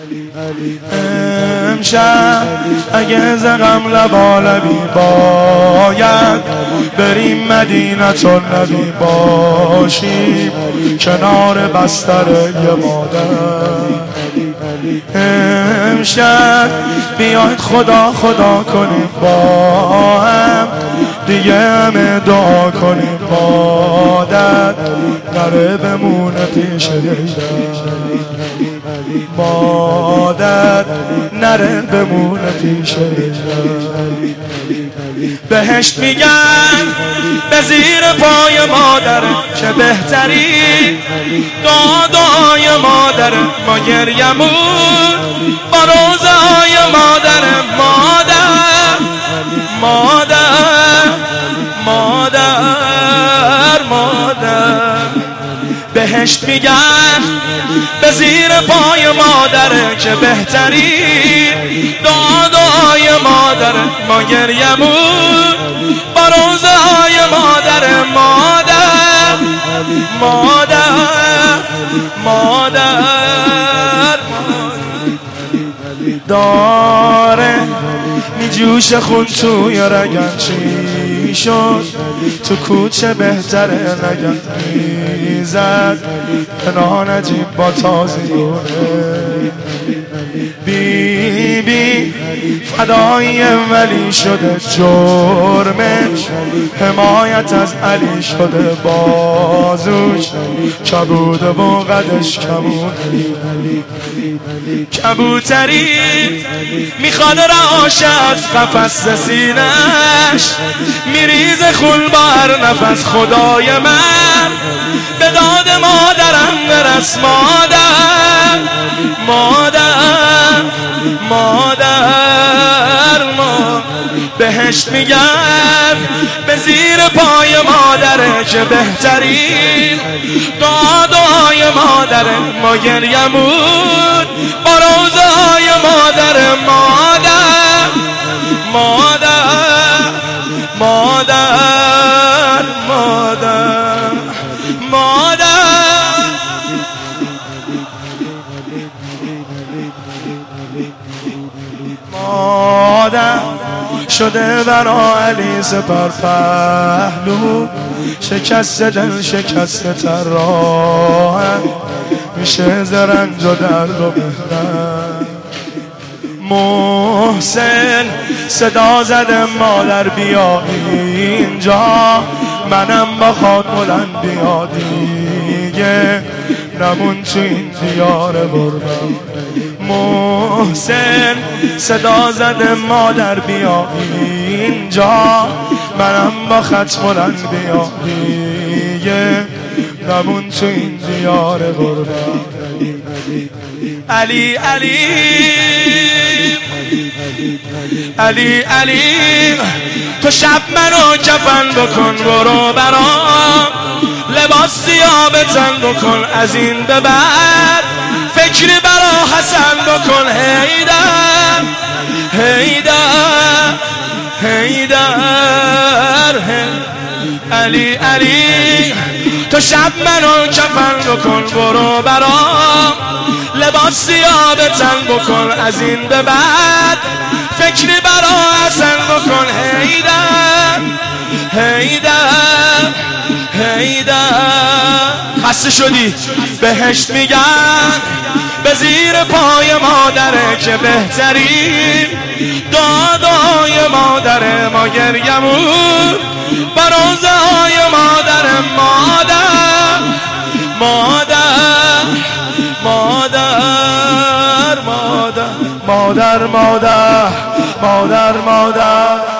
امشب اگه زغم لبالبی باید بریم مدینة النبی باشیم کنار بستر یه مادر. امشب بیاید خدا خدا کنیم با هم دیگه همه دعا کنیم مادر نره بمونه پیش مادر نره بمونه پیش بهشت میگن به زیر پای مادر چه بهتری دعای مادر ما گریمون با روزهای مادر مادر بهشت میگن به زیر پای مادر چه بهتری دعای مادر ما گریمون با روزهای مادر داره میجوش خون توی رگم چی شد تو کوچه بهتره نگم میزد پناه نجیب با تازیونه بی فدایی ولی شده جرمش حمایت از علی شده بازوش کبوده و قدش کبوتری میخواد رهاش از قفس سینش میریز خون با هر نفس خدای من به داد مادرم برس مادر بهشت میگن به زیر پای مادره چه بهترین دعای مادر ما گریمون با روزهای مادر مادر شده برا علی سپر پهلو شکست دل شکست طراح میشه زرنج و درد و بهرن محسن صدا زده مادر بیا اینجا منم با خاک بلند بیا دیگه نمون تو این دیار غربم محسن صدا زده مادر بیا اینجا منم با خط بلند بیا دیگه نمون تو این دیار غربم علی تو شب منو کفن بکن برو برام لباس سیاه به تن بکن از این به بعد فکری برا حسن بکن هیدر علی تو شب منو کفن بکن برو برام لباس سیاه به تن بکن از این به بعد فکری برا حسن بکن هیدر خسته شدی بهشت میگن به زیر پای مادره که بهترین دعای مادر ما گریمون با روزهای مادر مادر